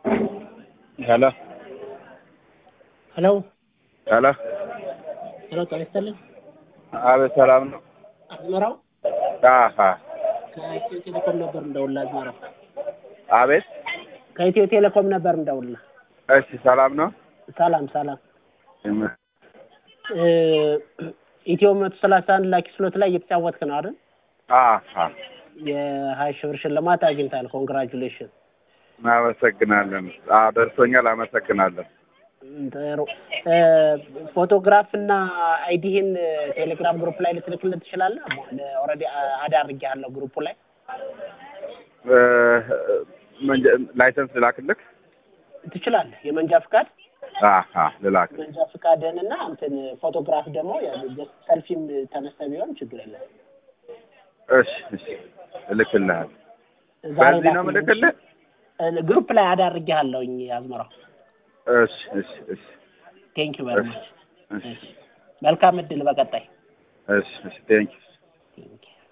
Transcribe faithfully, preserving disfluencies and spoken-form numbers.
Hello. Hello. Hello. Hello, Taristelling. አቤት ሰላም ነው። አዝመራው አሃ ከኢትዮ ቴሌኮም ነበር እንደውላ አዝመራው። አቤት ከኢትዮ ቴሌኮም ነበር እንደውላ። እሺ ሰላም ነው። ሰላም ሰላም። እ ኢትዮ መቶ ሰላሳ አንድ ላኪ ስሎት ላይ እየተጫወትክ ነው አይደል? አሃ የሀያ ሺህ ብር ሽልማት አግኝታል። ኮንግራቹሌሽን። አመሰግናለሁ። አዎ ደርሶኛል። አመሰግናለሁ። ጥሩ ፎቶግራፍ እና አይዲህን ቴሌግራም ግሩፕ ላይ ልትልክልኝ ትችላለህ? ኦሬዲ አድ አድርጌያለሁ ግሩፑ ላይ። እ ላይሰንስ ልላክልክ ትችላለህ። የመንጃ ፍቃድ አሃ ልላክ። መንጃ ፍቃድንና እንትን ፎቶግራፍ ደግሞ ሰልፊም ተነስተህ ቢሆን ችግር የለም። እሺ እሺ እልክልሃለሁ። በዚህ ነው የምልክልህ? ግሩፕ ላይ አድ አድርጌያለሁኝ አዝመራው። እሺ እሺ እሺ ቴንክ ዩ ቬሪ ማች። መልካም እድል በቀጣይ። እሺ እሺ ቴንክ ዩ